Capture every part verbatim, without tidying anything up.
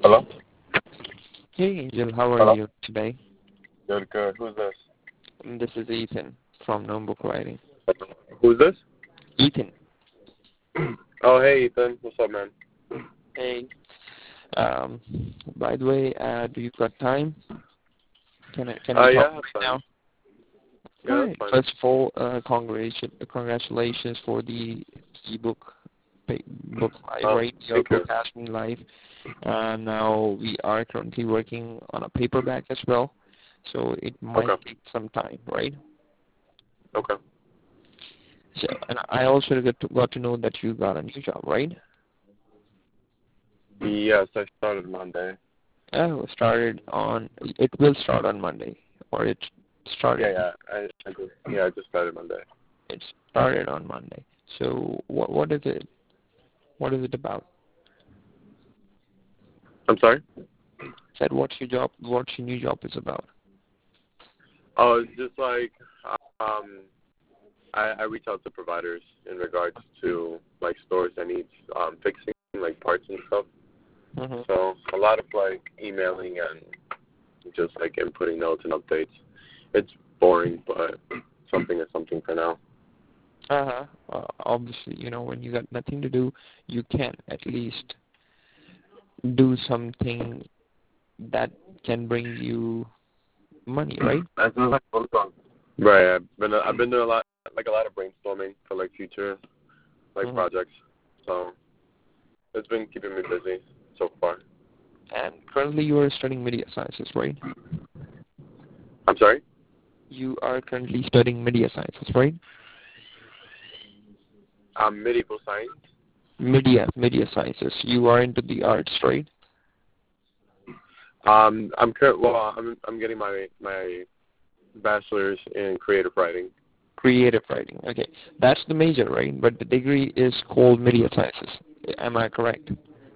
Hello? Hey Angel, how are Hello? you today? Good, good. Who's this? This is Ethan from Notebook Writing. Who's this? Ethan. Oh, hey, Ethan. What's up, man? Hey. Um, by the way, uh, do you got time? Can I can Uh, we yeah, talk that's right fine. now? Yeah, All that's right. fine. First of all, uh, congratulations, congratulations for the ebook pa- book live, Oh, right? Your thank you. book has been live. Uh, now we are currently working on a paperback as well, so it might Okay. take some time, right? Okay. So, and I also got to, got to know that you got a new job, right? Yes, I started Monday. Oh, started on. It will start on Monday, or it started. Yeah, yeah. I, I just, yeah, I just started Monday. It started on Monday. So what what is it? What is it about? I'm sorry? Said what's your job? What's your new job is about? Oh, it's just like, um, I, I reach out to providers in regards to, like, stores that need um, fixing, like, parts and stuff. Mm-hmm. So a lot of, like, emailing and just, like, inputting notes and updates. It's boring, but something is something for now. Uh-huh. Uh, obviously, you know, when you got nothing to do, you can at least do something that can bring you money, right? That's like right. I've been I've been doing a lot like a lot of brainstorming for like future like Mm-hmm. projects. So it's been keeping me busy so far. And currently you are studying media sciences, right? I'm sorry? You are currently studying media sciences, right? Um medieval science. Media, media sciences. You are into the arts, right? Um I'm cur- well I'm I'm getting my my bachelor's in creative writing. Creative writing. Okay, that's the major, right? But the degree is called media sciences. Am I correct?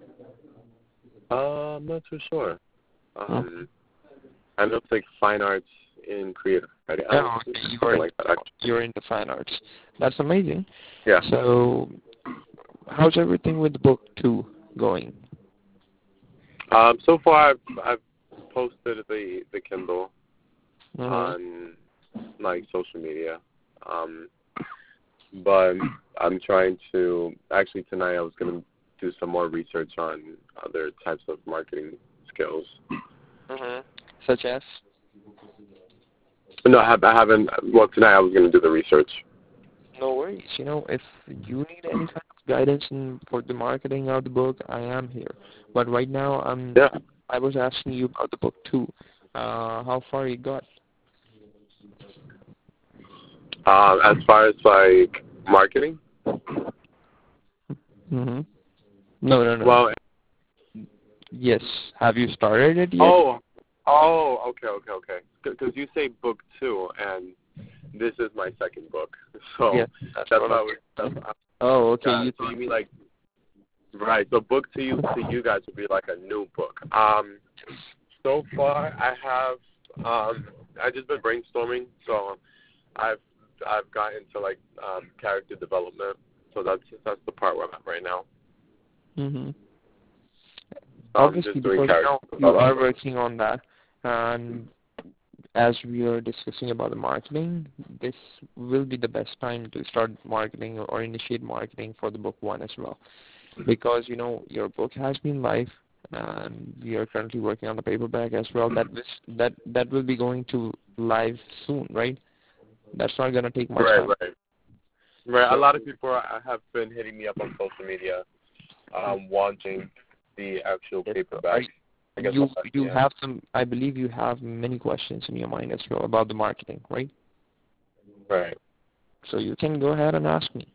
Uh, I'm not too sure. Hmm. Um I know it's like fine arts in creative writing. I don't Oh, okay. You are something in, like that actually. you're into fine arts. That's amazing. Yeah. So, how's everything with the book two going? Um so far I've I've posted the the Kindle Mm-hmm. on like social media. Um, but I'm trying to actually tonight I was gonna do some more research on other types of marketing skills. Mm-hmm. Such as? But no, I, have, I haven't. Well, tonight I was gonna do the research. No worries. You know, if you need any kind of guidance in, for the marketing of the book, I am here. But right now, I'm. Yeah. I was asking you about the book too. Uh, how far you got? Um, as far as like marketing, Mm-hmm. No, no, no. well, Yes. Have you started it yet? oh, oh, okay, okay, okay. Because you say book two, and this is my second book, so Yes. That's that's what why I'm I was. That's, saying. I, Oh, okay. yeah, You so thought. you mean like right? So book to you to you guys would be like a new book. Um, so far I have um I just been brainstorming, so I've I've gotten into like um character development. So that's that's the part where I'm at right now. Mm-hmm. Um Obviously, just doing because character now you are development. working on that, and as we are discussing about the marketing, this will be the best time to start marketing or initiate marketing for the book one as well. Because, you know, your book has been live, and we are currently working on the paperback as well. That was, that that will be going to live soon, right? That's not gonna take much Right, time. right. Right. A So lot of people are, have been hitting me up on social media, um, wanting the actual yes, paperback. I guess you I'll have you to, have some. I believe you have many questions in your mind as well about the marketing, right? right. So you can go ahead and ask me.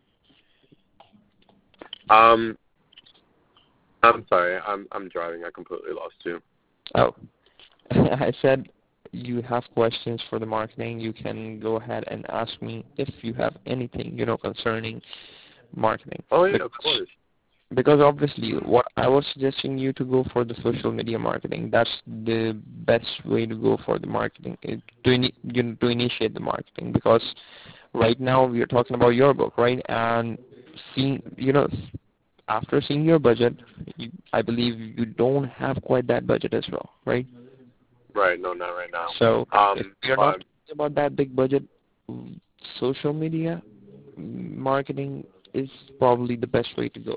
Um I'm sorry, I'm I'm driving, I completely lost you. Oh, I said you have questions for the marketing. You can go ahead and ask me if you have anything, you know, concerning marketing. Oh yeah, of Because, course. because obviously, what I was suggesting you to go for the social media marketing. That's the best way to go for the marketing eh, to ini- you know, to initiate the marketing. Because right now we are talking about your book, right? And seeing, you know, after seeing your budget, you, I believe you don't have quite that budget as well, right? Right. No, not right now. So Um, if you're not thinking about that big budget, mm, social media mm, marketing is probably the best way to go.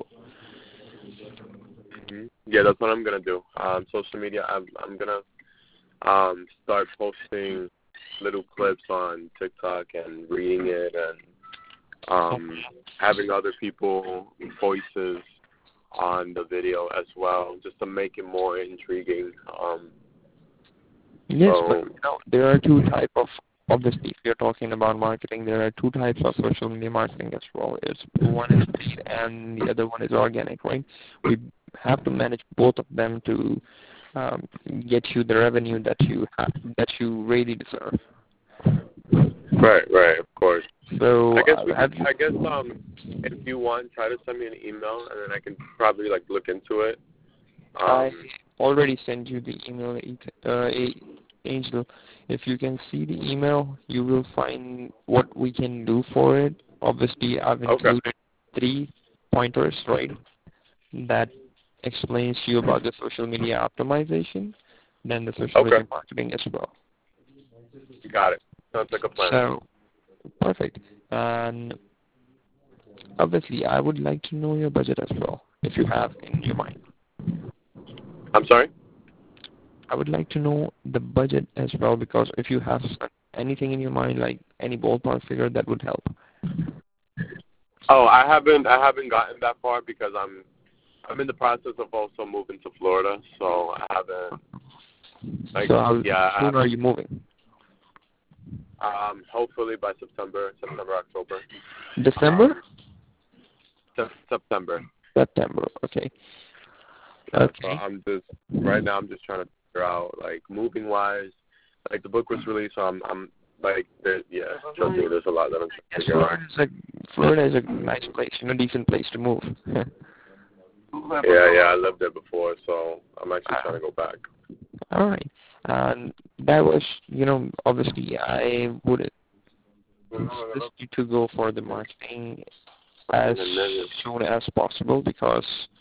hmm Yeah, that's what I'm gonna do. Um, social media. I'm I'm gonna um start posting little clips on TikTok and reading it and um having other people voices on the video as well, just to make it more intriguing. Um, Yes, so, but you know, there are two type of, obviously, if you're talking about marketing, there are two types of social media marketing as well. It's one is paid and the other one is organic, right? We have to manage both of them to um, get you the revenue that you have, that you really deserve. right, right, of course. So I guess uh, we have could, you? I guess um, if you want, try to send me an email, and then I can probably like look into it. Um, I already sent you the email, uh, Angel. If you can see the email, you will find what we can do for it. Obviously, I've included okay. three pointers, right, that explains to you about the social media optimization, then the social Okay. media marketing as well. Got it. Sounds like a plan. So, perfect. And obviously, I would like to know your budget as well, if you have in your mind. I'm sorry? I would like to know the budget as well, because if you have anything in your mind, like any ballpark figure, that would help. Oh, I haven't I haven't gotten that far because I'm I'm in the process of also moving to Florida, so I haven't. Like, So how yeah, I soon haven't, are you moving? um, hopefully by September, September, October. December? Um, se- September. September, okay. Yeah, Okay. so I'm just right now. I'm just trying to figure out like moving wise. Like the book was released, so I'm I'm like there, yeah. Trust me, there's a lot that I'm trying to Yes, figure out. Florida is a Florida is a nice place, you know, decent place to move. Yeah, yeah. I lived there before, so I'm actually uh, trying to go back. all right. And that was, you know, obviously I would suggest you to go for the marketing as soon as possible, because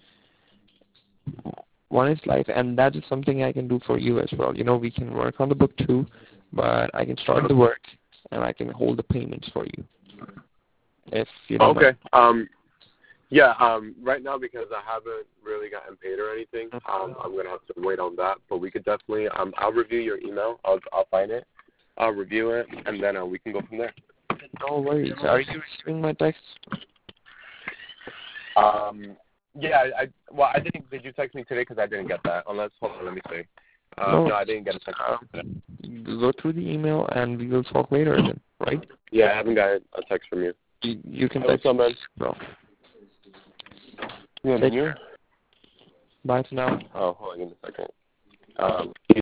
one is life, and that is something I can do for you as well. You know, we can work on the book too, but I can start the work and I can hold the payments for you. If you don't Okay. mind. Um. Yeah. Um. Right now, because I haven't really gotten paid or anything, um, I'm gonna have to wait on that. But we could definitely. Um. I'll review your email. I'll I'll find it. I'll review it, and then uh, we can go from there. No worries. Are you receiving my text? Um. Yeah. I, I well, I didn't. Did you text me today? Because I didn't get that. Unless, hold on. Let me see. Uh, No. no, I didn't get a text. Um, go through the email and we will talk later then, right? Yeah, I haven't got a text from you. You, you can Hey, text what's up, man? me. Well, Yeah, take you? care. Bye for now. Oh, hold on, give me a second. Um,